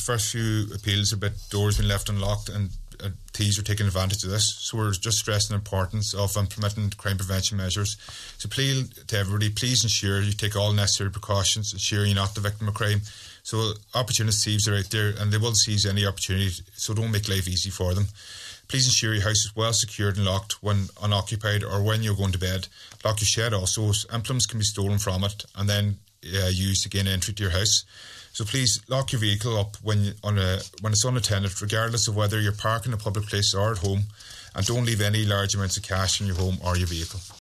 first few appeals about doors being left unlocked, and thieves are taking advantage of this. So we're just stressing the importance of implementing crime prevention measures. So appeal to everybody, please ensure you take all necessary precautions, ensure you're not the victim of crime. So opportunist thieves are out there and they will seize any opportunity, so don't make life easy for them. Please ensure your house is well secured and locked when unoccupied or when you're going to bed. Lock your shed also, so implements can be stolen from it and then used to gain entry to your house. So please lock your vehicle up when it's unattended, regardless of whether you're parking in a public place or at home, and don't leave any large amounts of cash in your home or your vehicle.